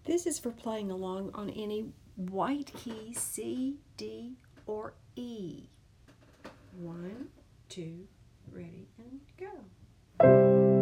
This is for playing along on any white key, C, D, or E. 1, 2, ready, and go.